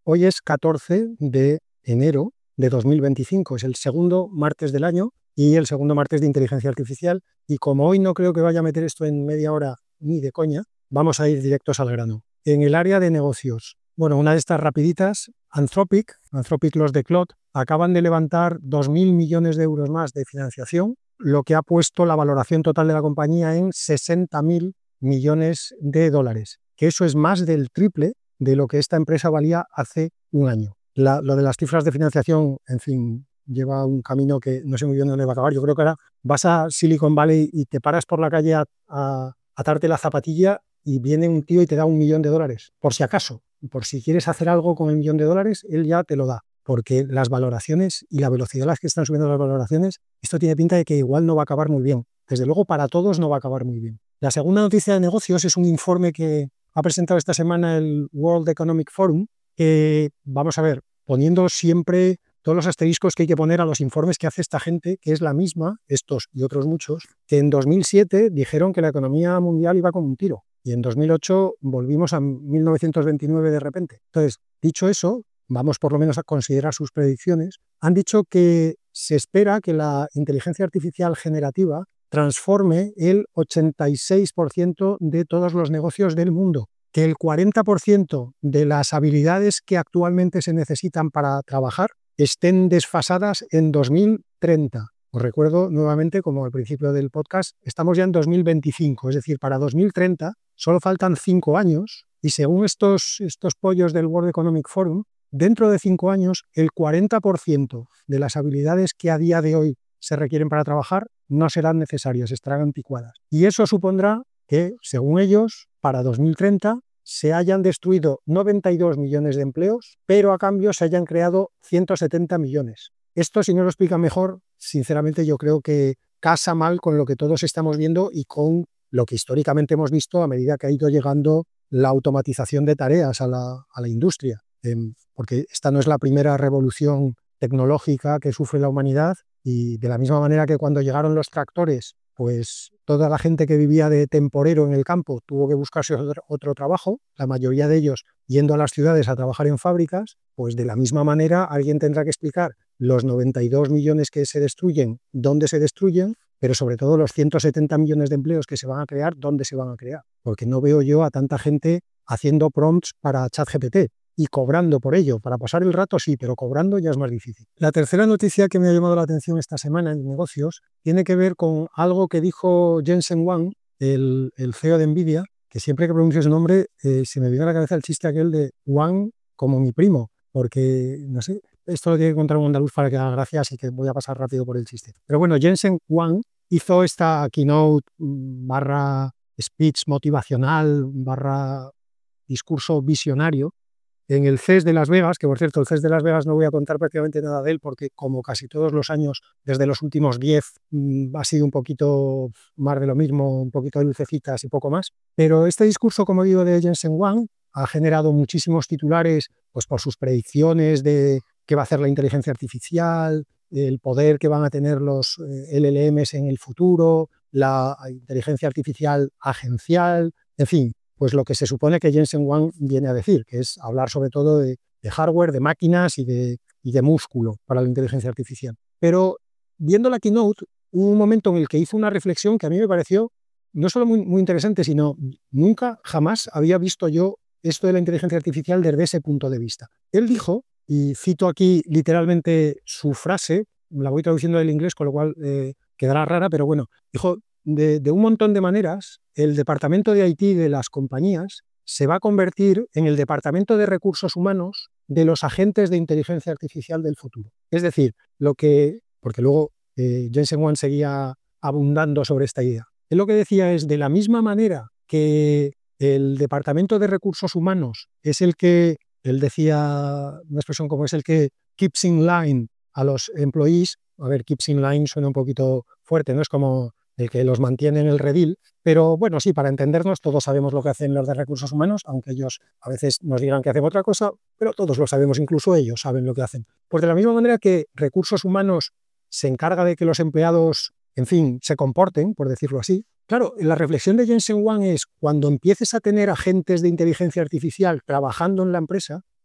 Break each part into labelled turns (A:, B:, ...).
A: Hoy es 14 de enero de 2025, es el segundo martes del año y el segundo martes de inteligencia artificial. Y como hoy no creo que vaya a meter esto en media hora ni de coña, vamos a ir directos al grano. En el área de negocios, bueno, una de estas rapiditas, Anthropic los de Claude, acaban de levantar 2.000 millones de euros más de financiación, lo que ha puesto la valoración total de la compañía en 60.000 millones de dólares, que eso es más del triple de lo que esta empresa valía hace un año. Lo de las cifras de financiación, en fin, lleva un camino que no sé muy bien dónde va a acabar. Yo creo que ahora vas a Silicon Valley y te paras por la calle a atarte la zapatilla y viene un tío y te da $1 millón, por si acaso. Por si quieres hacer algo con $1 millón, él ya te lo da. Porque las valoraciones y la velocidad a las que están subiendo las valoraciones, esto tiene pinta de que igual no va a acabar muy bien. Desde luego, para todos no va a acabar muy bien. La segunda noticia de negocios es un informe que ha presentado esta semana el World Economic Forum, vamos a ver, poniendo siempre todos los asteriscos que hay que poner a los informes que hace esta gente, que es la misma, estos y otros muchos, que en 2007 dijeron que la economía mundial iba con un tiro, y en 2008 volvimos a 1929 de repente. Entonces, dicho eso, vamos por lo menos a considerar sus predicciones. Han dicho que se espera que la inteligencia artificial generativa transforme el 86% de todos los negocios del mundo, que el 40% de las habilidades que actualmente se necesitan para trabajar estén desfasadas en 2030. Os recuerdo nuevamente, como al principio del podcast, estamos ya en 2025, es decir, para 2030 solo faltan 5 años y según estos pollos del World Economic Forum, dentro de 5 años el 40% de las habilidades que a día de hoy se requieren para trabajar no serán necesarias, estarán anticuadas. Y eso supondrá que, según ellos, para 2030 se hayan destruido 92 millones de empleos, pero a cambio se hayan creado 170 millones. Esto, si no lo explica mejor, sinceramente yo creo que casa mal con lo que todos estamos viendo y con lo que históricamente hemos visto a medida que ha ido llegando la automatización de tareas a la industria. Porque esta no es la primera revolución tecnológica que sufre la humanidad, y de la misma manera que cuando llegaron los tractores, pues toda la gente que vivía de temporero en el campo tuvo que buscarse otro trabajo, la mayoría de ellos yendo a las ciudades a trabajar en fábricas, pues de la misma manera alguien tendrá que explicar los 92 millones que se destruyen, dónde se destruyen, pero sobre todo los 170 millones de empleos que se van a crear, dónde se van a crear. Porque no veo yo a tanta gente haciendo prompts para ChatGPT y cobrando por ello. Para pasar el rato sí, pero cobrando ya es más difícil. La tercera noticia que me ha llamado la atención esta semana en negocios tiene que ver con algo que dijo Jensen Huang, el CEO de Nvidia, que siempre que pronuncio su nombre se me viene a la cabeza el chiste aquel de Huang como mi primo, porque, no sé, esto lo tiene que contar un andaluz para que haga gracia, así que voy a pasar rápido por el chiste. Pero bueno, Jensen Huang hizo esta keynote barra speech motivacional barra discurso visionario en el CES de Las Vegas, que por cierto, el CES de Las Vegas no voy a contar prácticamente nada de él porque como casi todos los años, desde los últimos 10, ha sido un poquito más de lo mismo, un poquito de lucecitas y poco más. Pero este discurso, como digo, de Jensen Huang ha generado muchísimos titulares pues por sus predicciones de qué va a hacer la inteligencia artificial, el poder que van a tener los LLMs en el futuro, la inteligencia artificial agencial, en fin, pues lo que se supone que Jensen Huang viene a decir, que es hablar sobre todo de hardware, de máquinas y de músculo para la inteligencia artificial. Pero viendo la keynote, hubo un momento en el que hizo una reflexión que a mí me pareció no solo muy interesante, sino nunca, jamás había visto yo esto de la inteligencia artificial desde ese punto de vista. Él dijo, y cito aquí literalmente su frase, la voy traduciendo del inglés, con lo cual quedará rara, pero bueno, dijo: de un montón de maneras, el departamento de IT de las compañías se va a convertir en el departamento de recursos humanos de los agentes de inteligencia artificial del futuro. Es decir, porque luego Jensen Huang seguía abundando sobre esta idea. Él lo que decía es, de la misma manera que el departamento de recursos humanos es el que, él decía una expresión como es el que keeps in line a los employees. A ver, keeps in line suena un poquito fuerte, ¿no? Es como el que los mantiene en el redil, pero bueno, sí, para entendernos, todos sabemos lo que hacen los de recursos humanos, aunque ellos a veces nos digan que hacen otra cosa, pero todos lo sabemos, incluso ellos saben lo que hacen. Pues de la misma manera que recursos humanos se encarga de que los empleados, en fin, se comporten, por decirlo así. Claro, la reflexión de Jensen Huang es, cuando empieces a tener agentes de inteligencia artificial trabajando en la empresa,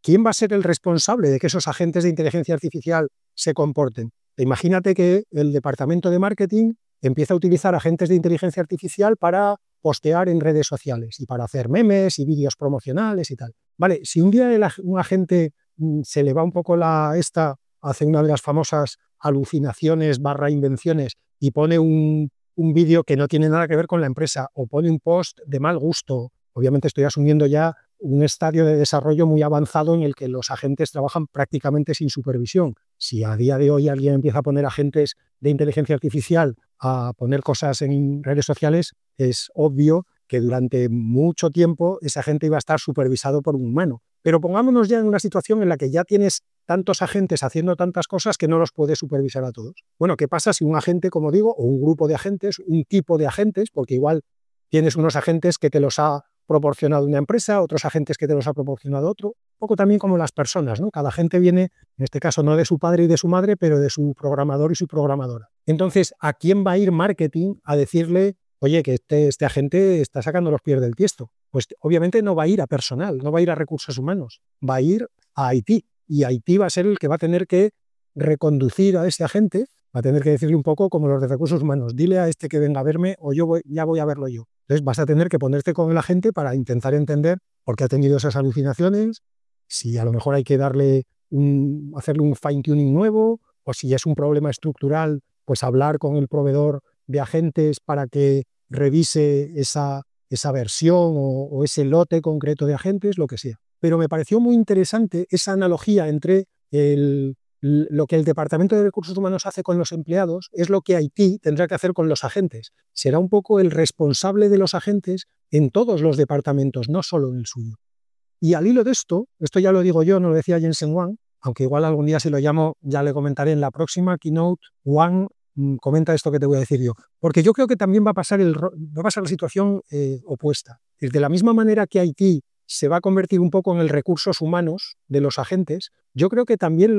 A: ¿quién va a ser el responsable de que esos agentes de inteligencia artificial se comporten? Imagínate que el departamento de marketing empieza a utilizar agentes de inteligencia artificial para postear en redes sociales y para hacer memes y vídeos promocionales y tal. Vale, si un día un agente se le va un poco hace una de las famosas alucinaciones / invenciones y pone un vídeo que no tiene nada que ver con la empresa o pone un post de mal gusto, obviamente estoy asumiendo ya un estadio de desarrollo muy avanzado en el que los agentes trabajan prácticamente sin supervisión. Si a día de hoy alguien empieza a poner agentes de inteligencia artificial a poner cosas en redes sociales, es obvio que durante mucho tiempo ese agente iba a estar supervisado por un humano. Pero pongámonos ya en una situación en la que ya tienes tantos agentes haciendo tantas cosas que no los puedes supervisar a todos. Bueno, ¿qué pasa si un agente, como digo, o un grupo de agentes, un tipo de agentes, porque igual tienes unos agentes que te los ha proporcionado una empresa, otros agentes que te los ha proporcionado otro, un poco también como las personas, ¿no? Cada agente viene, en este caso no de su padre y de su madre, pero de su programador y su programadora. Entonces, ¿a quién va a ir marketing a decirle, oye, que este agente está sacando los pies del tiesto? Pues obviamente no va a ir a personal, no va a ir a recursos humanos, va a ir a IT. Y IT va a ser el que va a tener que reconducir a ese agente, va a tener que decirle un poco como los de recursos humanos, dile a este que venga a verme o ya voy a verlo yo. Entonces vas a tener que ponerte con el agente para intentar entender por qué ha tenido esas alucinaciones, si a lo mejor hay que hacerle un fine-tuning nuevo, o si es un problema estructural, pues hablar con el proveedor de agentes para que revise esa versión o ese lote concreto de agentes, lo que sea. Pero me pareció muy interesante esa analogía entre lo que el Departamento de Recursos Humanos hace con los empleados es lo que IT tendrá que hacer con los agentes. Será un poco el responsable de los agentes en todos los departamentos, no solo en el suyo. Y al hilo de esto ya lo digo yo, no lo decía Jensen Huang, aunque igual algún día si lo llamo ya le comentaré en la próxima keynote, Huang comenta esto que te voy a decir yo. Porque yo creo que también va a pasar la situación opuesta. De la misma manera que IT se va a convertir un poco en el recursos humanos de los agentes, yo creo que también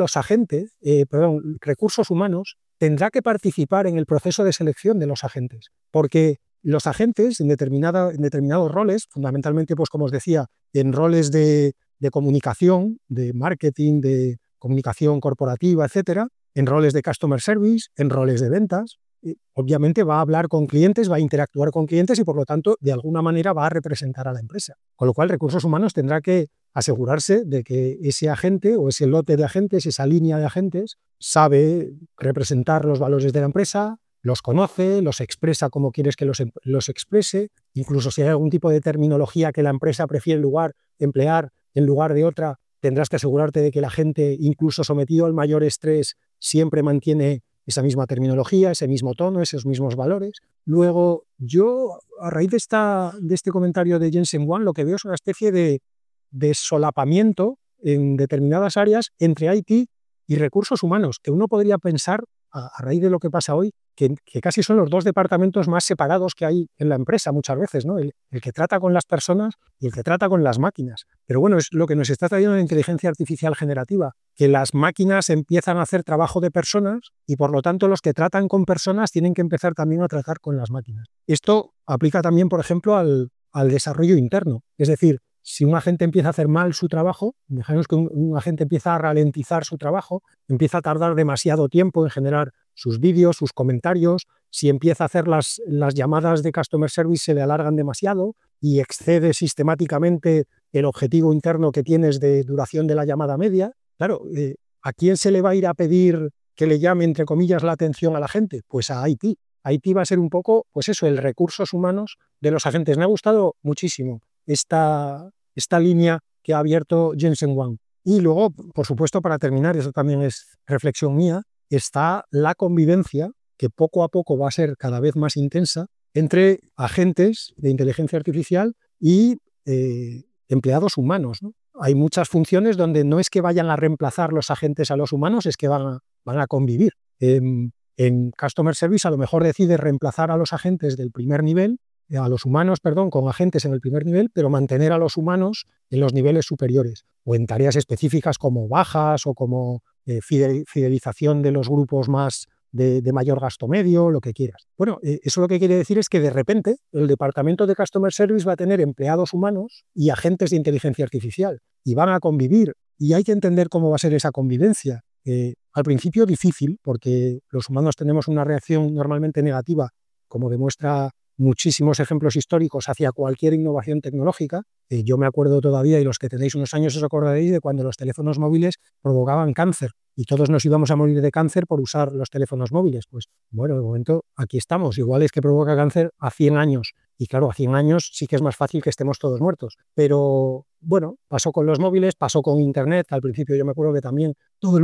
A: recursos humanos tendrá que participar en el proceso de selección de los agentes, porque los agentes en determinados roles, fundamentalmente, pues como os decía, en roles de comunicación, de marketing, de comunicación corporativa, etcétera, en roles de customer service, en roles de ventas, obviamente va a hablar con clientes, va a interactuar con clientes y por lo tanto de alguna manera va a representar a la empresa. Con lo cual recursos humanos tendrá que asegurarse de que ese agente o ese lote de agentes, esa línea de agentes, sabe representar los valores de la empresa, los conoce, los expresa como quieres que los exprese, incluso si hay algún tipo de terminología que la empresa prefiere emplear en lugar de otra, tendrás que asegurarte de que la gente, incluso sometido al mayor estrés, siempre mantiene esa misma terminología, ese mismo tono, esos mismos valores. Luego, yo, a raíz de este comentario de Jensen Huang, lo que veo es una especie de solapamiento en determinadas áreas entre IT y recursos humanos, que uno podría pensar, a raíz de lo que pasa hoy, que casi son los dos departamentos más separados que hay en la empresa muchas veces, ¿no? El que trata con las personas y el que trata con las máquinas. Pero bueno, es lo que nos está trayendo la inteligencia artificial generativa, que las máquinas empiezan a hacer trabajo de personas y por lo tanto los que tratan con personas tienen que empezar también a tratar con las máquinas. Esto aplica también, por ejemplo, al desarrollo interno. Es decir, si un agente empieza a hacer mal su trabajo, imaginemos que un agente empieza a ralentizar su trabajo, empieza a tardar demasiado tiempo en generar sus vídeos, sus comentarios, si empieza a hacer las llamadas de customer service se le alargan demasiado y excede sistemáticamente el objetivo interno que tienes de duración de la llamada media, claro, ¿a quién se le va a ir a pedir que le llame, entre comillas, la atención a la gente? Pues a IT. IT va a ser un poco, pues eso, el recursos humanos de los agentes. Me ha gustado muchísimo esta línea que ha abierto Jensen Huang. Y luego, por supuesto, para terminar, eso también es reflexión mía, está la convivencia, que poco a poco va a ser cada vez más intensa, entre agentes de inteligencia artificial y empleados humanos, ¿no? Hay muchas funciones donde no es que vayan a reemplazar los agentes a los humanos, es que van a convivir. En Customer Service a lo mejor decide reemplazar a los agentes del primer nivel, a los humanos, perdón, con agentes en el primer nivel, pero mantener a los humanos en los niveles superiores, o en tareas específicas como bajas o como fidelización de los grupos más de mayor gasto medio, lo que quieras. Bueno, eso lo que quiere decir es que de repente el departamento de Customer Service va a tener empleados humanos y agentes de inteligencia artificial y van a convivir y hay que entender cómo va a ser esa convivencia. Al principio difícil porque los humanos tenemos una reacción normalmente negativa, como demuestra muchísimos ejemplos históricos hacia cualquier innovación tecnológica. Yo me acuerdo todavía, y los que tenéis unos años os acordaréis, de cuando los teléfonos móviles provocaban cáncer y todos nos íbamos a morir de cáncer por usar los teléfonos móviles. Pues bueno, de momento aquí estamos. Igual es que provoca cáncer a 100 años. Y claro, a 100 años sí que es más fácil que estemos todos muertos. Pero bueno, pasó con los móviles, pasó con Internet. Al principio yo me acuerdo que también todo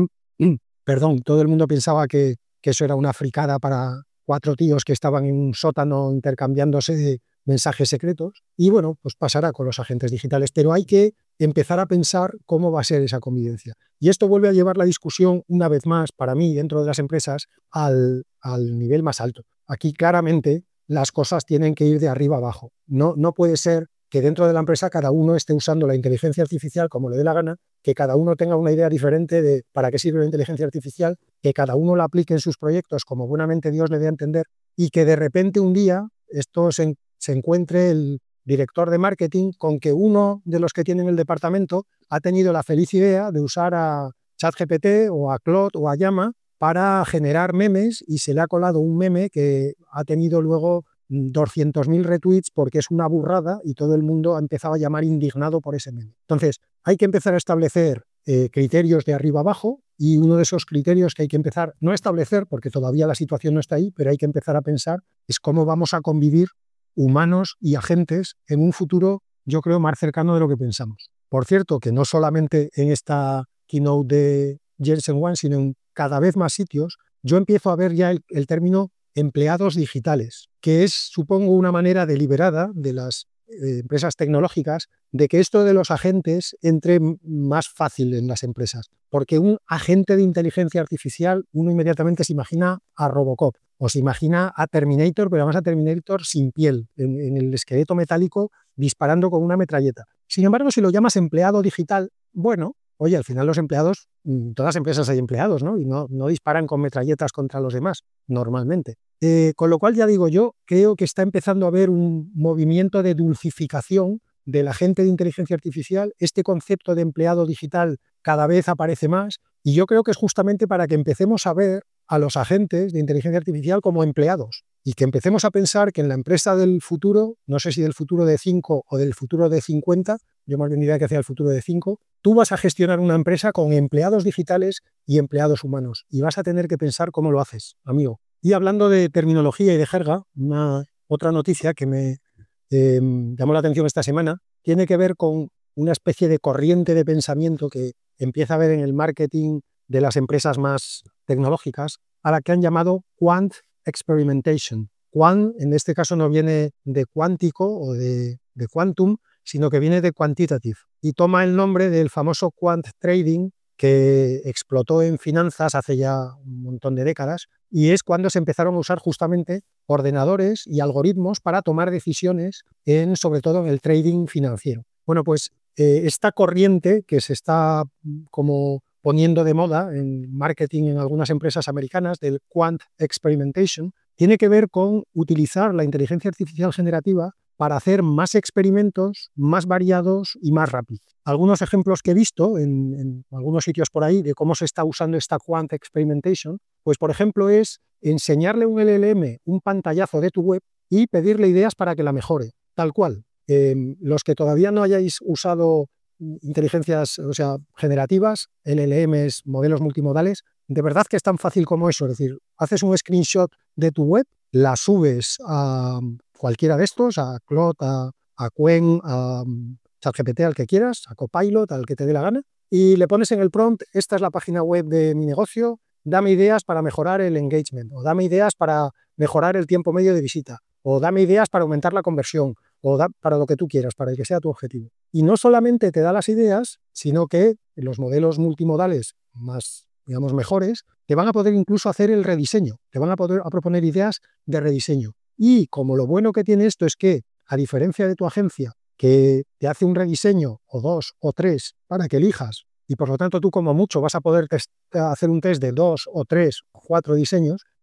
A: el mundo pensaba que eso era una fricada para 4 tíos que estaban en un sótano intercambiándose mensajes secretos. Y bueno, pues pasará con los agentes digitales, pero hay que empezar a pensar cómo va a ser esa convivencia. Y esto vuelve a llevar la discusión una vez más, para mí, dentro de las empresas, al nivel más alto. Aquí claramente las cosas tienen que ir de arriba abajo. No puede ser que dentro de la empresa cada uno esté usando la inteligencia artificial como le dé la gana, que cada uno tenga una idea diferente de para qué sirve la inteligencia artificial, que cada uno la aplique en sus proyectos como buenamente Dios le dé a entender y que de repente un día esto se encuentre el director de marketing con que uno de los que tienen el departamento ha tenido la feliz idea de usar a ChatGPT o a Claude o a Llama para generar memes y se le ha colado un meme que ha tenido luego 200.000 retweets porque es una burrada y todo el mundo ha empezado a llamar indignado por ese meme. Entonces, hay que empezar a establecer criterios de arriba abajo y uno de esos criterios que hay que empezar, no a establecer porque todavía la situación no está ahí, pero hay que empezar a pensar es cómo vamos a convivir humanos y agentes en un futuro, yo creo, más cercano de lo que pensamos. Por cierto, que no solamente en esta keynote de Jensen Huang, sino en cada vez más sitios, yo empiezo a ver ya el término empleados digitales, que es, supongo, una manera deliberada de las empresas tecnológicas de que esto de los agentes entre más fácil en las empresas. Porque un agente de inteligencia artificial, uno inmediatamente se imagina a Robocop o se imagina a Terminator, pero además a Terminator sin piel, en el esqueleto metálico disparando con una metralleta. Sin embargo, si lo llamas empleado digital, bueno, oye, al final los empleados, en todas las empresas hay empleados, ¿no? Y no disparan con metralletas contra los demás, normalmente. Con lo cual, ya digo, yo creo que está empezando a haber un movimiento de dulcificación del agente de inteligencia artificial. Este concepto de empleado digital cada vez aparece más y yo creo que es justamente para que empecemos a ver a los agentes de inteligencia artificial como empleados y que empecemos a pensar que en la empresa del futuro, no sé si del futuro de 5 o del futuro de 50, yo más bien diría que hacia el futuro de 5, tú vas a gestionar una empresa con empleados digitales y empleados humanos y vas a tener que pensar cómo lo haces, amigo. Y hablando de terminología y de jerga, otra noticia que me llamó la atención esta semana tiene que ver con una especie de corriente de pensamiento que empieza a haber en el marketing de las empresas más tecnológicas, a la que han llamado Quant Experimentation. Quant, en este caso, no viene de cuántico o de quantum, sino que viene de quantitative y toma el nombre del famoso quant trading que explotó en finanzas hace ya un montón de décadas, y es cuando se empezaron a usar justamente ordenadores y algoritmos para tomar decisiones sobre todo en el trading financiero. Bueno, pues esta corriente que se está como poniendo de moda en marketing en algunas empresas americanas del Quant Experimentation tiene que ver con utilizar la inteligencia artificial generativa para hacer más experimentos, más variados y más rápidos. Algunos ejemplos que he visto en algunos sitios por ahí de cómo se está usando esta Quant Experimentation, pues por ejemplo es enseñarle a un LLM un pantallazo de tu web y pedirle ideas para que la mejore, tal cual. Los que todavía no hayáis usado inteligencias, generativas, LLMs, modelos multimodales, de verdad que es tan fácil como eso, es decir, haces un screenshot de tu web, la subes a cualquiera de estos, a Claude, a Qwen, a ChatGPT, al que quieras, a Copilot, al que te dé la gana, y le pones en el prompt, esta es la página web de mi negocio, dame ideas para mejorar el engagement, o dame ideas para mejorar el tiempo medio de visita, o dame ideas para aumentar la conversión, o para lo que tú quieras, para el que sea tu objetivo. Y no solamente te da las ideas, sino que los modelos multimodales más, digamos, mejores, te van a poder incluso hacer el rediseño, te van a poder proponer ideas de rediseño. Y como lo bueno que tiene esto es que, a diferencia de tu agencia, que te hace un rediseño o 2 o 3 para que elijas, y por lo tanto tú como mucho vas a poder hacer un test de 2 o 3 o 4 diseños,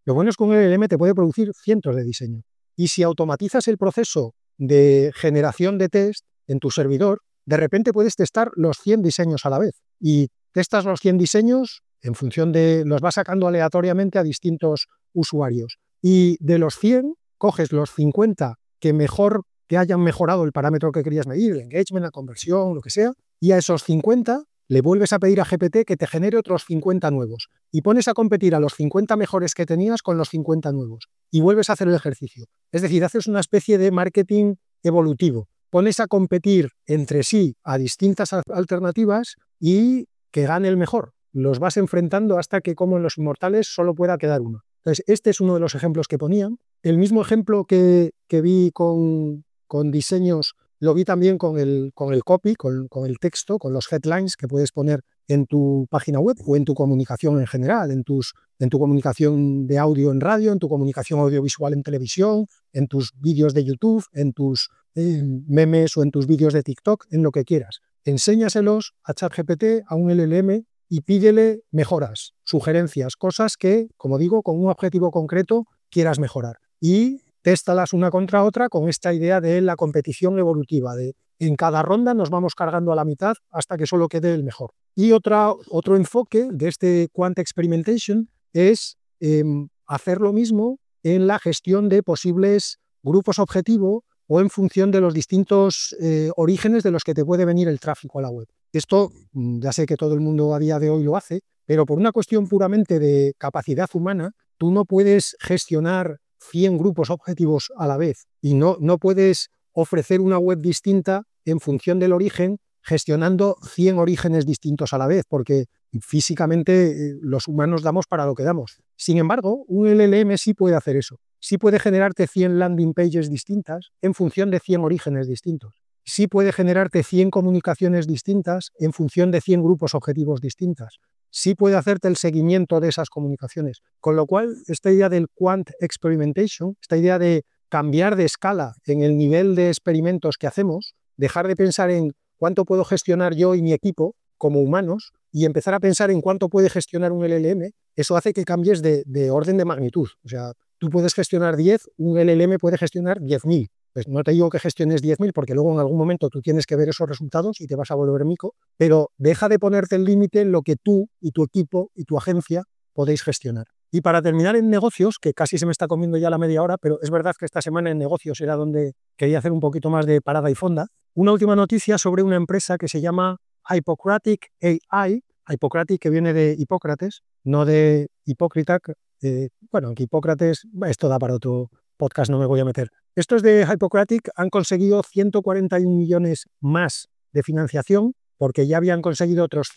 A: Lo bueno es que un LLM te puede producir cientos de diseños. Y si automatizas el proceso de generación de test en tu servidor, de repente puedes testar los 100 diseños a la vez. Y testas los 100 diseños en función de... los vas sacando aleatoriamente a distintos usuarios. Y de los 100, coges los 50 que mejor te hayan mejorado el parámetro que querías medir, el engagement, la conversión, lo que sea, y a esos 50 le vuelves a pedir a GPT que te genere otros 50 nuevos. Y pones a competir a los 50 mejores que tenías con los 50 nuevos. Y vuelves a hacer el ejercicio. Es decir, haces una especie de marketing evolutivo. Pones a competir entre sí a distintas alternativas y que gane el mejor. Los vas enfrentando hasta que, como en los inmortales, solo pueda quedar uno. Entonces, este es uno de los ejemplos que ponían. El mismo ejemplo que vi con diseños, lo vi también con el copy, con el texto, con los headlines que puedes poner en tu página web o en tu comunicación en general, en tu comunicación de audio en radio, en tu comunicación audiovisual en televisión, en tus vídeos de YouTube, en tus memes o en tus vídeos de TikTok, en lo que quieras. Enséñaselos a ChatGPT, a un LLM, y pídele mejoras, sugerencias, cosas que, como digo, con un objetivo concreto quieras mejorar. Y téstalas una contra otra con esta idea de la competición evolutiva, de en cada ronda nos vamos cargando a la mitad hasta que solo quede el mejor. Y otro enfoque de este Quant Experimentation es hacer lo mismo en la gestión de posibles grupos objetivo o en función de los distintos orígenes de los que te puede venir el tráfico a la web. Esto ya sé que todo el mundo a día de hoy lo hace, pero por una cuestión puramente de capacidad humana, tú no puedes gestionar 100 grupos objetivos a la vez y no puedes ofrecer una web distinta en función del origen gestionando 100 orígenes distintos a la vez, porque físicamente los humanos damos para lo que damos. Sin embargo, un LLM sí puede hacer eso. Sí puede generarte 100 landing pages distintas en función de 100 orígenes distintos. Sí puede generarte 100 comunicaciones distintas en función de 100 grupos objetivos distintas. Sí puede hacerte el seguimiento de esas comunicaciones. Con lo cual, esta idea del Quant Experimentation, esta idea de cambiar de escala en el nivel de experimentos que hacemos, dejar de pensar en cuánto puedo gestionar yo y mi equipo como humanos y empezar a pensar en cuánto puede gestionar un LLM, eso hace que cambies de orden de magnitud. O sea, tú puedes gestionar 10, un LLM puede gestionar 10.000. Pues no te digo que gestiones 10.000 porque luego en algún momento tú tienes que ver esos resultados y te vas a volver mico, pero deja de ponerte el límite en lo que tú y tu equipo y tu agencia podéis gestionar. Y para terminar en negocios, que casi se me está comiendo ya la media hora, pero es verdad que esta semana en negocios era donde quería hacer un poquito más de parada y fonda, una última noticia sobre una empresa que se llama Hippocratic AI, Hippocratic que viene de Hipócrates, no de Hipócrita, bueno, que Hipócrates, esto da para otro podcast, no me voy a meter. Estos de Hippocratic han conseguido 141 millones más de financiación, porque ya habían conseguido otros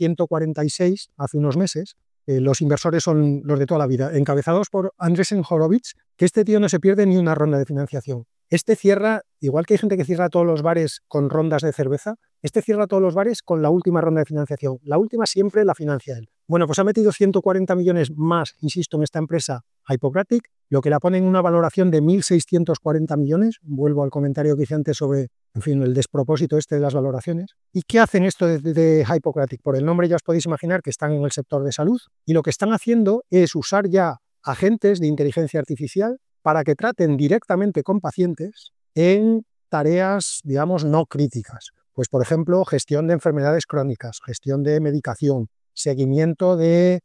A: 146 hace unos meses. Los inversores son los de toda la vida, encabezados por Andreessen Horowitz, que este tío no se pierde ni una ronda de financiación. Este cierra, igual que hay gente que cierra todos los bares con rondas de cerveza, este cierra todos los bares con la última ronda de financiación. La última siempre la financia él. Bueno, pues ha metido 140 millones más, insisto, en esta empresa Hippocratic, lo que la pone en una valoración de 1.640 millones. Vuelvo al comentario que hice antes sobre, en fin, el despropósito este de las valoraciones. ¿Y qué hacen esto de Hippocratic? Por el nombre ya os podéis imaginar que están en el sector de salud y lo que están haciendo es usar ya agentes de inteligencia artificial para que traten directamente con pacientes en tareas, digamos, no críticas. Pues, por ejemplo, gestión de enfermedades crónicas, gestión de medicación, seguimiento del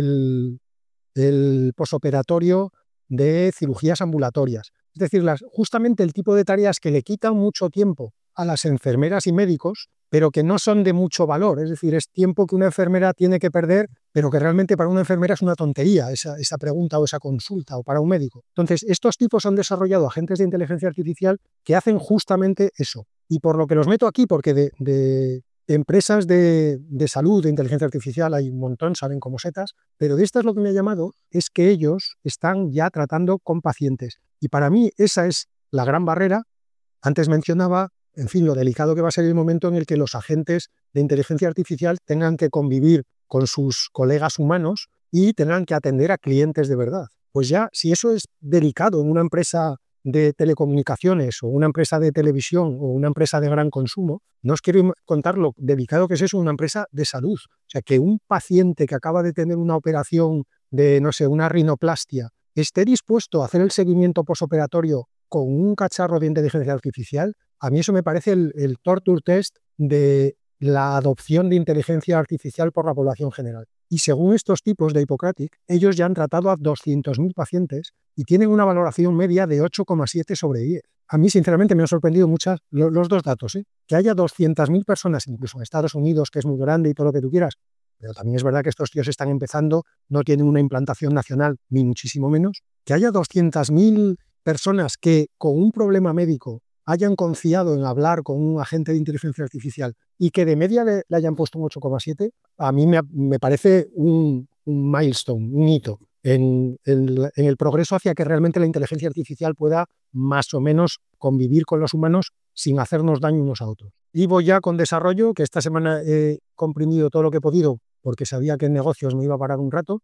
A: posoperatorio de cirugías ambulatorias. Es decir, justamente el tipo de tareas que le quitan mucho tiempo a las enfermeras y médicos, pero que no son de mucho valor. Es decir, es tiempo que una enfermera tiene que perder, pero que realmente para una enfermera es una tontería esa pregunta o esa consulta, o para un médico. Entonces, estos tipos han desarrollado agentes de inteligencia artificial que hacen justamente eso. Y por lo que los meto aquí, porque de empresas de salud, de inteligencia artificial, hay un montón, saben como setas, pero de estas lo que me ha llamado es que ellos están ya tratando con pacientes. Y para mí esa es la gran barrera. Antes mencionaba, en fin, lo delicado que va a ser el momento en el que los agentes de inteligencia artificial tengan que convivir con sus colegas humanos y tengan que atender a clientes de verdad. Pues ya, si eso es delicado en una empresa de telecomunicaciones o una empresa de televisión o una empresa de gran consumo, no os quiero contar lo delicado que es eso en una empresa de salud. O sea, que un paciente que acaba de tener una operación de, no sé, una rinoplastia esté dispuesto a hacer el seguimiento postoperatorio con un cacharro de inteligencia artificial, a mí eso me parece el torture test de la adopción de inteligencia artificial por la población general. Y según estos tipos de Hippocratic, ellos ya han tratado a 200.000 pacientes y tienen una valoración media de 8,7 sobre 10. A mí, sinceramente, me han sorprendido los dos datos, que haya 200.000 personas, incluso en Estados Unidos, que es muy grande y todo lo que tú quieras, pero también es verdad que estos tíos están empezando, no tienen una implantación nacional, ni muchísimo menos, que haya 200.000 personas que con un problema médico hayan confiado en hablar con un agente de inteligencia artificial y que de media le hayan puesto un 8,7, a mí me parece un milestone, un hito en el progreso hacia que realmente la inteligencia artificial pueda más o menos convivir con los humanos sin hacernos daño unos a otros. Y voy ya con desarrollo, que esta semana he comprimido todo lo que he podido porque sabía que en negocios me iba a parar un rato.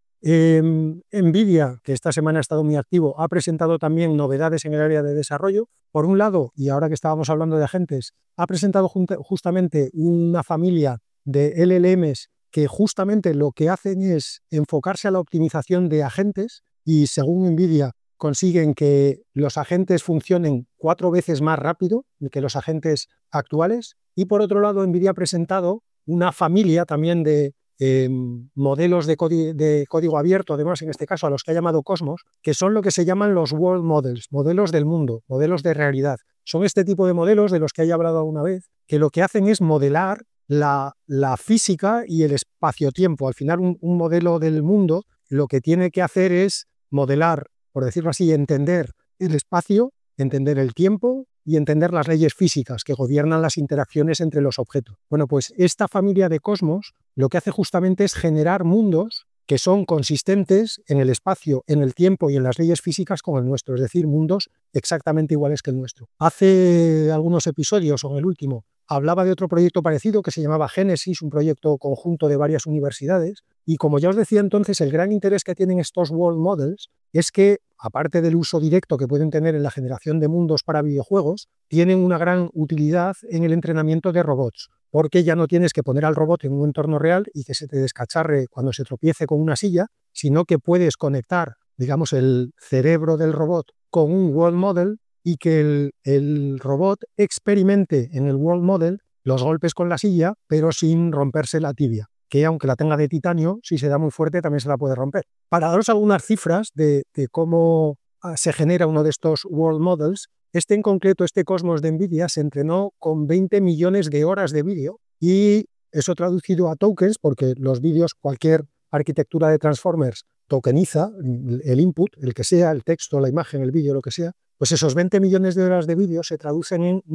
A: Nvidia, que esta semana ha estado muy activo, ha presentado también novedades en el área de desarrollo. Por un lado, y ahora que estábamos hablando de agentes, ha presentado justamente una familia de LLMs que justamente lo que hacen es enfocarse a la optimización de agentes y, según Nvidia, consiguen que los agentes funcionen 4 veces más rápido que los agentes actuales. Y por otro lado, Nvidia ha presentado una familia también de modelos de código abierto, además en este caso a los que ha llamado Cosmos, que son lo que se llaman los World Models, modelos del mundo, modelos de realidad. Son este tipo de modelos de los que haya hablado alguna vez, que lo que hacen es modelar la física y el espacio-tiempo. Al final, un modelo del mundo lo que tiene que hacer es modelar, por decirlo así, entender el espacio, entender el tiempo y entender las leyes físicas que gobiernan las interacciones entre los objetos. Bueno, pues esta familia de Cosmos lo que hace justamente es generar mundos que son consistentes en el espacio, en el tiempo y en las leyes físicas con el nuestro, es decir, mundos exactamente iguales que el nuestro. Hace algunos episodios, o en el último, hablaba de otro proyecto parecido que se llamaba Génesis, un proyecto conjunto de varias universidades, y como ya os decía entonces, el gran interés que tienen estos World Models es que, aparte del uso directo que pueden tener en la generación de mundos para videojuegos, tienen una gran utilidad en el entrenamiento de robots, porque ya no tienes que poner al robot en un entorno real y que se te descacharre cuando se tropiece con una silla, sino que puedes conectar, digamos, el cerebro del robot con un World Model y que el robot experimente en el World Model los golpes con la silla, pero sin romperse la tibia, que aunque la tenga de titanio, si se da muy fuerte también se la puede romper. Para daros algunas cifras de cómo se genera uno de estos World Models, en concreto, este Cosmos de Nvidia se entrenó con 20 millones de horas de vídeo y eso traducido a tokens, porque los vídeos, cualquier arquitectura de Transformers tokeniza el input, el que sea, el texto, la imagen, el vídeo, lo que sea, pues esos 20 millones de horas de vídeo se traducen en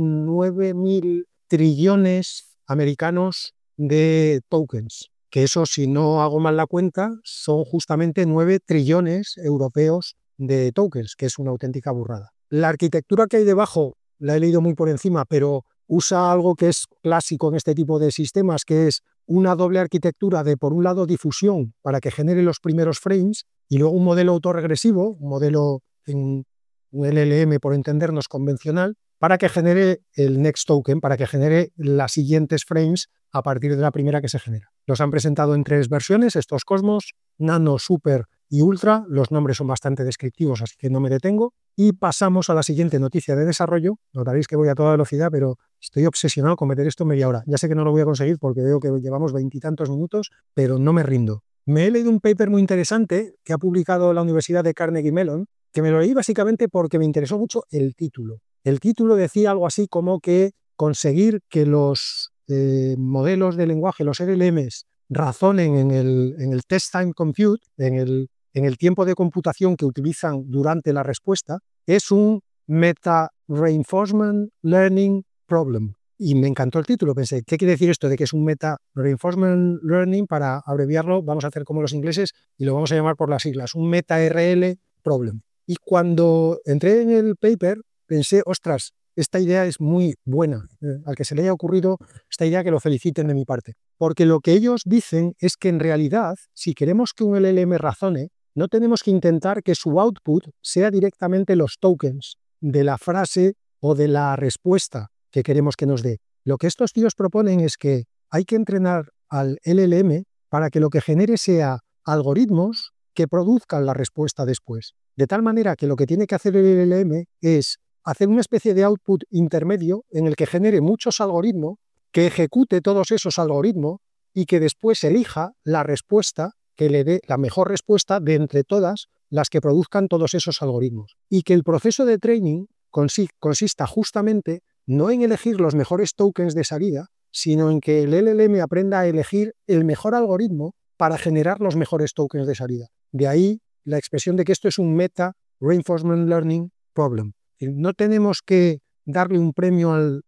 A: 9.000 trillones americanos de tokens, que eso, si no hago mal la cuenta, son justamente 9 trillones europeos de tokens, que es una auténtica burrada. La arquitectura que hay debajo la he leído muy por encima, pero usa algo que es clásico en este tipo de sistemas, que es una doble arquitectura de, por un lado, difusión para que genere los primeros frames y luego un modelo autorregresivo, un modelo en un LLM, por entendernos, convencional, para que genere el next token, para que genere las siguientes frames a partir de la primera que se genera. Los han presentado en 3 versiones, estos Cosmos, Nano, Super y Ultra. Los nombres son bastante descriptivos, así que no me detengo. Y pasamos a la siguiente noticia de desarrollo. Notaréis que voy a toda velocidad, pero estoy obsesionado con meter esto en media hora. Ya sé que no lo voy a conseguir porque veo que llevamos 20 y tantos minutos, pero no me rindo. Me he leído un paper muy interesante que ha publicado la Universidad de Carnegie Mellon, que me lo leí básicamente porque me interesó mucho el título. El título decía algo así como que conseguir que los modelos de lenguaje, los LLMs, razonen en el test time compute, en el tiempo de computación que utilizan durante la respuesta, es un Meta Reinforcement Learning Problem. Y me encantó el título. Pensé, ¿qué quiere decir esto de que es un Meta Reinforcement Learning? Para abreviarlo, vamos a hacer como los ingleses y lo vamos a llamar por las siglas, un Meta RL Problem. Y cuando entré en el paper, pensé, ostras, esta idea es muy buena. Al que se le haya ocurrido esta idea, que lo feliciten de mi parte. Porque lo que ellos dicen es que en realidad, si queremos que un LLM razone, no tenemos que intentar que su output sea directamente los tokens de la frase o de la respuesta que queremos que nos dé. Lo que estos tíos proponen es que hay que entrenar al LLM para que lo que genere sea algoritmos que produzcan la respuesta después. de tal manera que lo que tiene que hacer el LLM es hacer una especie de output intermedio en el que genere muchos algoritmos, que ejecute todos esos algoritmos y que después elija la respuesta que le dé la mejor respuesta de entre todas las que produzcan todos esos algoritmos. Y que el proceso de training consista justamente no en elegir los mejores tokens de salida, sino en que el LLM aprenda a elegir el mejor algoritmo para generar los mejores tokens de salida. De ahí la expresión de que esto es un Meta Reinforcement Learning Problem. No tenemos que darle un premio al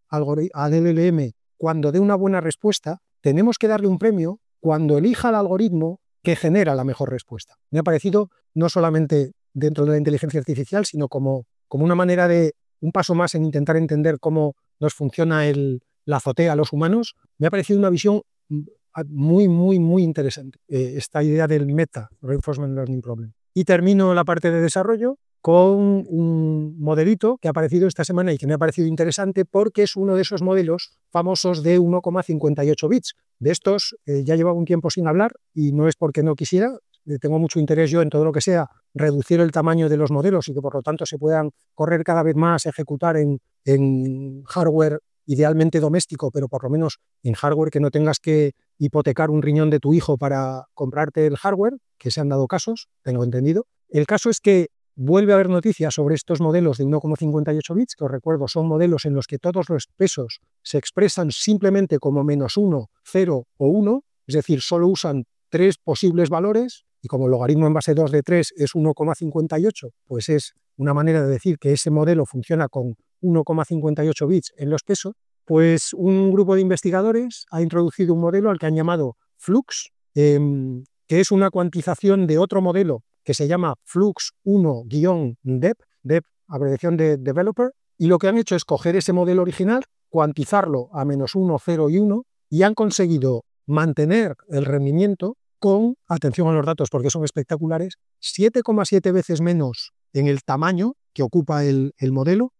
A: LLM cuando dé una buena respuesta, tenemos que darle un premio cuando elija el algoritmo que genera la mejor respuesta. Me ha parecido no solamente dentro de la inteligencia artificial, sino como una manera de un paso más en intentar entender cómo nos funciona la azotea a los humanos. Me ha parecido una visión muy, muy, muy interesante, esta idea del Meta Reinforcement Learning Problem. Y termino la parte de desarrollo con un modelito que ha aparecido esta semana y que me ha parecido interesante porque es uno de esos modelos famosos de 1,58 bits. De estos ya llevaba un tiempo sin hablar y no es porque no quisiera, tengo mucho interés yo en todo lo que sea reducir el tamaño de los modelos y que por lo tanto se puedan correr cada vez más, ejecutar en hardware idealmente doméstico, pero por lo menos en hardware que no tengas que hipotecar un riñón de tu hijo para comprarte el hardware, que se han dado casos, tengo entendido. El caso es que vuelve a haber noticias sobre estos modelos de 1,58 bits, que os recuerdo son modelos en los que todos los pesos se expresan simplemente como -1, 0 o 1, es decir, solo usan 3 posibles valores, y como el logaritmo en base 2 de 3 es 1,58, pues es una manera de decir que ese modelo funciona con 1,58 bits en los pesos. Pues un grupo de investigadores ha introducido un modelo al que han llamado Flux, que es una cuantización de otro modelo que se llama Flux 1-DEP, DEP, abreviación de Developer, y lo que han hecho es coger ese modelo original, cuantizarlo a -1, 0 y 1, y han conseguido mantener el rendimiento con, atención a los datos porque son espectaculares, 7,7 veces menos en el tamaño que ocupa el modelo,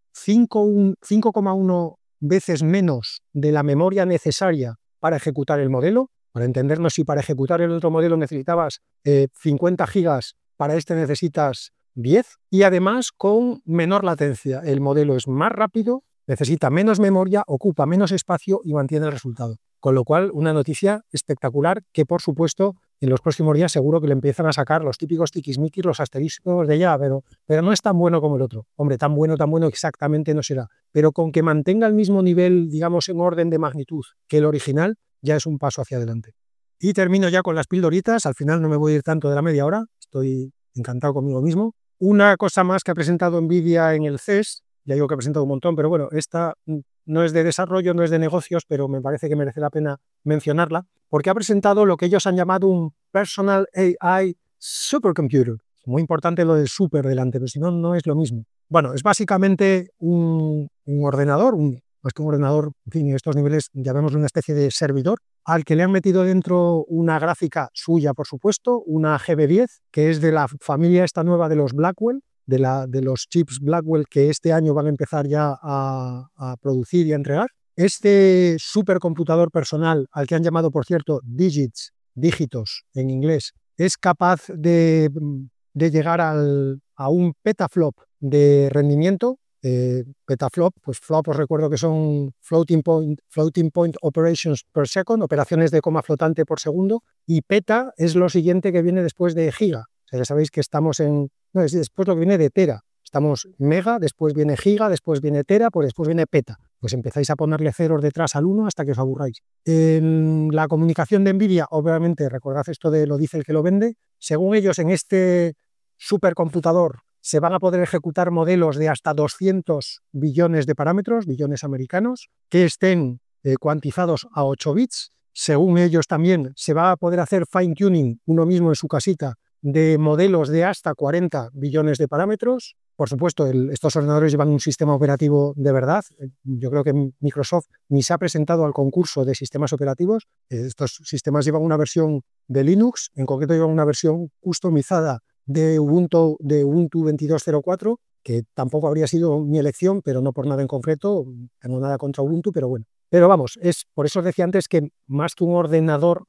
A: 5,1 veces menos de la memoria necesaria para ejecutar el modelo. Para entendernos, si para ejecutar el otro modelo necesitabas 50 gigas, para este necesitas 10, y además con menor latencia. El modelo es más rápido, necesita menos memoria, ocupa menos espacio y mantiene el resultado. Con lo cual, una noticia espectacular que, por supuesto, en los próximos días seguro que le empiezan a sacar los típicos tiquismiquis, los asteriscos de ya, pero no es tan bueno como el otro. Hombre, tan bueno exactamente no será. Pero con que mantenga el mismo nivel, digamos, en orden de magnitud que el original, ya es un paso hacia adelante. Y termino ya con las pildoritas. Al final no me voy a ir tanto de la media hora. Estoy encantado conmigo mismo. Una cosa más que ha presentado NVIDIA en el CES, ya digo que ha presentado un montón, pero bueno, esta no es de desarrollo, no es de negocios, pero me parece que merece la pena mencionarla, porque ha presentado lo que ellos han llamado un Personal AI Supercomputer. Muy importante lo del super delante, pero si no, no es lo mismo. Bueno, es básicamente un ordenador, más que un ordenador, en fin, en estos niveles llamémoslo una especie de servidor, al que le han metido dentro una gráfica suya, por supuesto, una GB10, que es de la familia esta nueva de los Blackwell, de los chips Blackwell que este año van a empezar ya a producir y a entregar. Este supercomputador personal, al que han llamado, por cierto, dígitos en inglés, es capaz de llegar a un petaflop de rendimiento. Petaflop, pues flop os recuerdo que son floating point operations per second, operaciones de coma flotante por segundo, y peta es lo siguiente que viene después de giga. O sea, ya sabéis que estamos no, es después lo que viene de tera. Estamos mega, después viene giga, después viene tera, pues después viene peta. Pues empezáis a ponerle ceros detrás al 1 hasta que os aburráis. En la comunicación de NVIDIA, obviamente, recordad esto de lo dice el que lo vende, según ellos en este supercomputador se van a poder ejecutar modelos de hasta 200 billones de parámetros, billones americanos, que estén cuantizados a 8 bits. Según ellos también se va a poder hacer fine-tuning uno mismo en su casita de modelos de hasta 40 billones de parámetros. Por supuesto, estos ordenadores llevan un sistema operativo de verdad. Yo creo que Microsoft ni se ha presentado al concurso de sistemas operativos. Estos sistemas llevan una versión de Linux, en concreto llevan una versión customizada de Ubuntu 22.04, que tampoco habría sido mi elección, pero no por nada en concreto, tengo nada contra Ubuntu, pero bueno. Pero vamos, por eso os decía antes que más que un ordenador,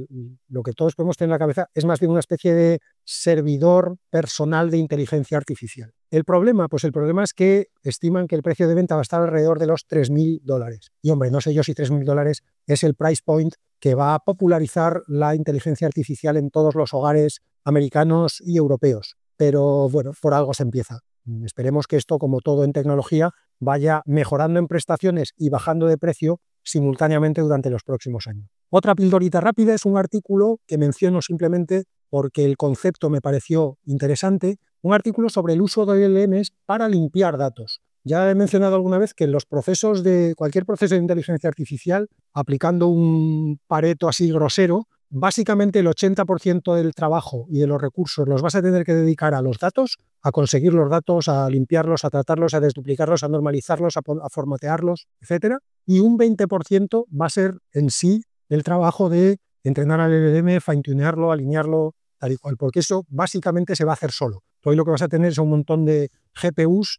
A: lo que todos podemos tener en la cabeza, es más bien una especie de servidor personal de inteligencia artificial. El problema es que estiman que el precio de venta va a estar alrededor de los $3.000. Y hombre, no sé yo si $3.000 es el price point que va a popularizar la inteligencia artificial en todos los hogares americanos y europeos. Pero bueno, por algo se empieza. Esperemos que esto, como todo en tecnología, vaya mejorando en prestaciones y bajando de precio simultáneamente durante los próximos años. Otra pildorita rápida es un artículo que menciono simplemente porque el concepto me pareció interesante, un artículo sobre el uso de LLMs para limpiar datos. Ya he mencionado alguna vez que en los procesos de cualquier proceso de inteligencia artificial, aplicando un Pareto así grosero, básicamente el 80% del trabajo y de los recursos los vas a tener que dedicar a los datos, a conseguir los datos, a limpiarlos, a tratarlos, a desduplicarlos, a normalizarlos, a formatearlos, etc. Y un 20% va a ser en sí el trabajo de entrenar al LLM, fine-tunearlo, alinearlo, tal y cual, porque eso básicamente se va a hacer solo. Tú ahí lo que vas a tener es un montón de GPUs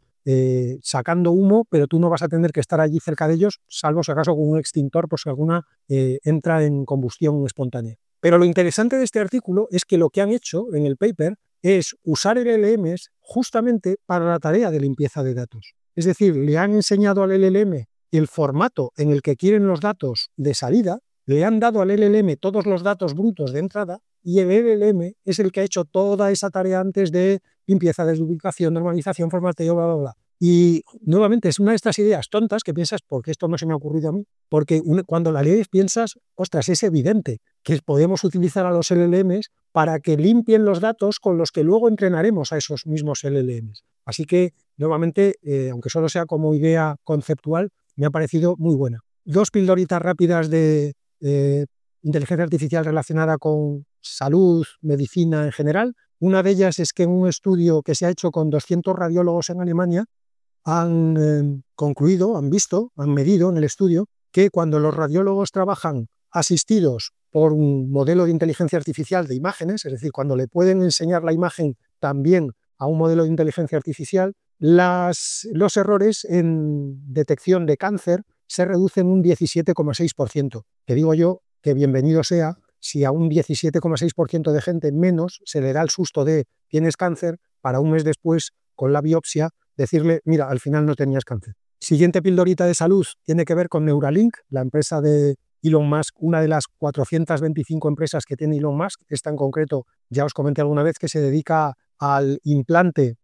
A: sacando humo, pero tú no vas a tener que estar allí cerca de ellos, salvo si acaso con un extintor por si alguna entra en combustión espontánea. Pero lo interesante de este artículo es que lo que han hecho en el paper es usar LLMs justamente para la tarea de limpieza de datos. Es decir, le han enseñado al LLM el formato en el que quieren los datos de salida, le han dado al LLM todos los datos brutos de entrada y el LLM es el que ha hecho toda esa tarea antes de limpieza, desduplicación, normalización, formateo, bla, bla, bla. Y nuevamente es una de estas ideas tontas que piensas, ¿por qué esto no se me ha ocurrido a mí? Porque cuando la lees piensas, ostras, es evidente que podemos utilizar a los LLMs para que limpien los datos con los que luego entrenaremos a esos mismos LLMs. Así que, nuevamente, aunque solo sea como idea conceptual, me ha parecido muy buena. Dos pildoritas rápidas de inteligencia artificial relacionada con salud, medicina en general. Una de ellas es que en un estudio que se ha hecho con 200 radiólogos en Alemania han concluido, han medido en el estudio que cuando los radiólogos trabajan asistidos por un modelo de inteligencia artificial de imágenes, es decir, cuando le pueden enseñar la imagen también a un modelo de inteligencia artificial, los errores en detección de cáncer se reducen un 17,6%. Que digo yo que bienvenido sea si a un 17,6% de gente menos se le da el susto de tienes cáncer para un mes después, con la biopsia, decirle, mira, al final no tenías cáncer. Siguiente pildorita de salud tiene que ver con Neuralink, la empresa de Elon Musk, una de las 425 empresas que tiene Elon Musk. Esta en concreto, ya os comenté alguna vez, que se dedica al implante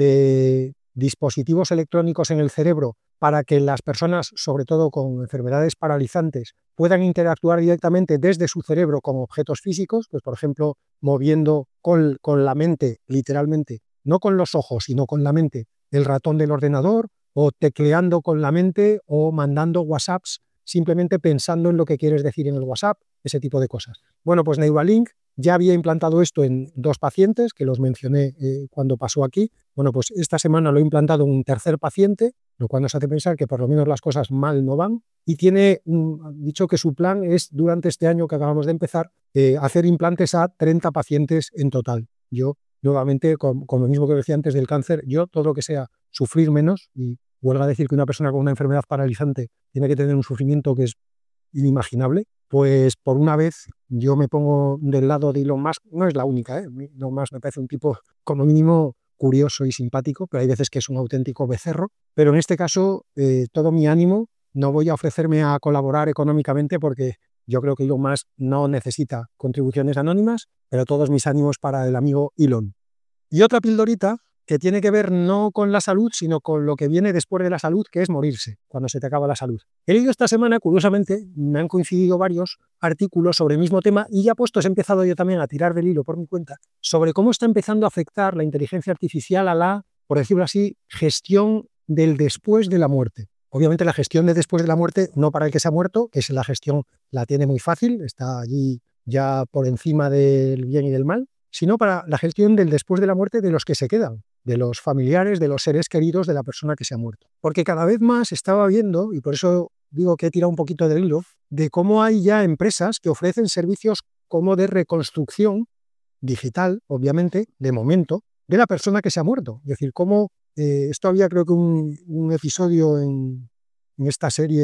A: de dispositivos electrónicos en el cerebro para que las personas, sobre todo con enfermedades paralizantes, puedan interactuar directamente desde su cerebro con objetos físicos, pues por ejemplo, moviendo con la mente, literalmente, no con los ojos, sino con la mente, el ratón del ordenador, o tecleando con la mente, o mandando WhatsApps, simplemente pensando en lo que quieres decir en el WhatsApp, ese tipo de cosas. Bueno, pues Neuralink ya había implantado esto en 2 pacientes, que los mencioné cuando pasó aquí. Bueno, pues esta semana lo he implantado en un tercer paciente, lo cual nos hace pensar que por lo menos las cosas mal no van. Y tiene dicho que su plan es, durante este año que acabamos de empezar, hacer implantes a 30 pacientes en total. Yo, nuevamente, con lo mismo que decía antes del cáncer, yo todo lo que sea sufrir menos, y vuelvo a decir que una persona con una enfermedad paralizante tiene que tener un sufrimiento que es inimaginable, pues por una vez yo me pongo del lado de Elon Musk. No es la única, Elon Musk me parece un tipo como mínimo curioso y simpático, pero hay veces que es un auténtico becerro. Pero en este caso, todo mi ánimo, no voy a ofrecerme a colaborar económicamente porque yo creo que Elon Musk no necesita contribuciones anónimas, pero todos mis ánimos para el amigo Elon. Y otra pildorita que tiene que ver no con la salud, sino con lo que viene después de la salud, que es morirse, cuando se te acaba la salud. He leído esta semana, curiosamente, me han coincidido varios artículos sobre el mismo tema, y ya puestos he empezado yo también a tirar del hilo por mi cuenta, sobre cómo está empezando a afectar la inteligencia artificial a la, por decirlo así, gestión del después de la muerte. Obviamente la gestión de después de la muerte, no para el que se ha muerto, que es la gestión la tiene muy fácil, está allí ya por encima del bien y del mal, sino para la gestión del después de la muerte de los que se quedan, de los familiares, de los seres queridos de la persona que se ha muerto. Porque cada vez más estaba viendo, y por eso digo que he tirado un poquito del hilo, de cómo hay ya empresas que ofrecen servicios como de reconstrucción digital, obviamente, de momento, de la persona que se ha muerto. Es decir, cómo esto había, creo que un episodio en esta serie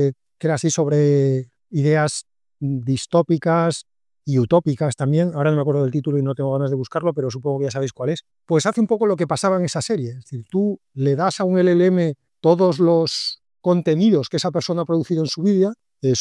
A: que era así sobre ideas distópicas y utópicas también. Ahora no me acuerdo del título y no tengo ganas de buscarlo, pero supongo que ya sabéis cuál es. Pues hace un poco lo que pasaba en esa serie. Es decir, tú le das a un LLM todos los contenidos que esa persona ha producido en su vida,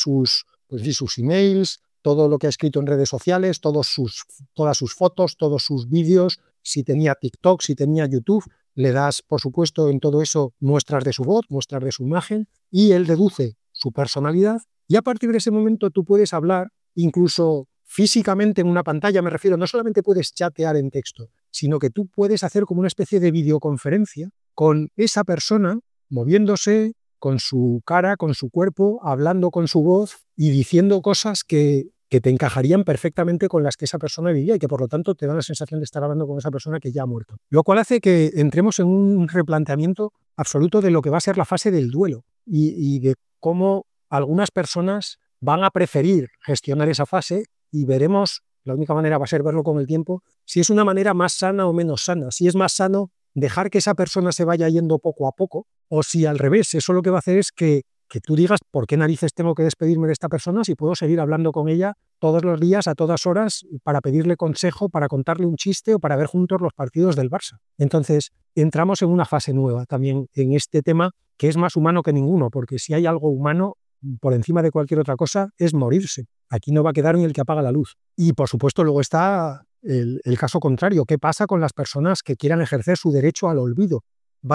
A: sus emails, todo lo que ha escrito en redes sociales, todas sus fotos, todos sus vídeos, si tenía TikTok, si tenía YouTube, le das, por supuesto, en todo eso muestras de su voz, muestras de su imagen, y él deduce su personalidad, y a partir de ese momento tú puedes hablar, incluso físicamente en una pantalla, me refiero, no solamente puedes chatear en texto, sino que tú puedes hacer como una especie de videoconferencia con esa persona, moviéndose, con su cara, con su cuerpo, hablando con su voz y diciendo cosas que te encajarían perfectamente con las que esa persona vivía y que por lo tanto te dan la sensación de estar hablando con esa persona que ya ha muerto. Lo cual hace que entremos en un replanteamiento absoluto de lo que va a ser la fase del duelo y de cómo algunas personas van a preferir gestionar esa fase y veremos, la única manera va a ser verlo con el tiempo, si es una manera más sana o menos sana, si es más sano dejar que esa persona se vaya yendo poco a poco, o si al revés, eso lo que va a hacer es que tú digas por qué narices tengo que despedirme de esta persona si puedo seguir hablando con ella todos los días, a todas horas, para pedirle consejo, para contarle un chiste o para ver juntos los partidos del Barça. Entonces, entramos en una fase nueva también en este tema que es más humano que ninguno, porque si hay algo humano por encima de cualquier otra cosa es morirse. Aquí no va a quedar ni el que apaga la luz. Y por supuesto luego está el caso contrario. ¿Qué pasa con las personas que quieran ejercer su derecho al olvido? ¿Va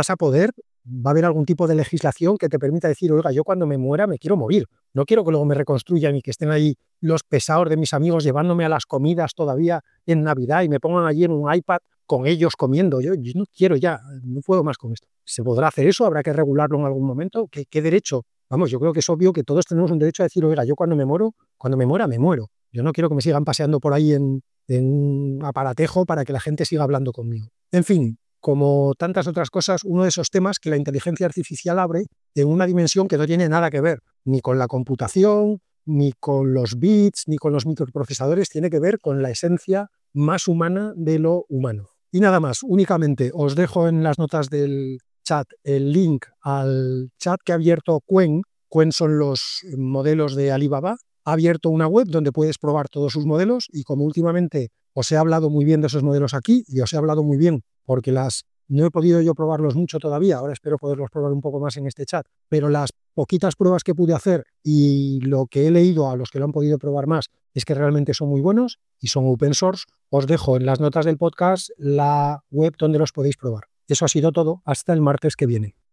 A: a haber algún tipo de legislación que te permita decir, oiga, yo cuando me muera me quiero morir? No quiero que luego me reconstruyan y que estén ahí los pesados de mis amigos llevándome a las comidas todavía en Navidad y me pongan allí en un iPad con ellos comiendo. Yo no quiero ya, no puedo más con esto. ¿Se podrá hacer eso? ¿Habrá que regularlo en algún momento? ¿Qué derecho? Vamos, yo creo que es obvio que todos tenemos un derecho a decir, oiga, yo cuando me muera, me muero. Yo no quiero que me sigan paseando por ahí en un aparatejo para que la gente siga hablando conmigo. En fin, como tantas otras cosas, uno de esos temas que la inteligencia artificial abre en una dimensión que no tiene nada que ver ni con la computación, ni con los bits, ni con los microprocesadores, tiene que ver con la esencia más humana de lo humano. Y nada más, únicamente os dejo en las notas del chat el link al chat que ha abierto Qwen. Qwen son los modelos de Alibaba. Ha abierto una web donde puedes probar todos sus modelos y como últimamente os he hablado muy bien de esos modelos aquí y os he hablado muy bien porque no he podido yo probarlos mucho todavía, ahora espero poderlos probar un poco más en este chat, pero las poquitas pruebas que pude hacer y lo que he leído a los que lo han podido probar más es que realmente son muy buenos y son open source. Os dejo en las notas del podcast la web donde los podéis probar. Eso ha sido todo, hasta el martes que viene.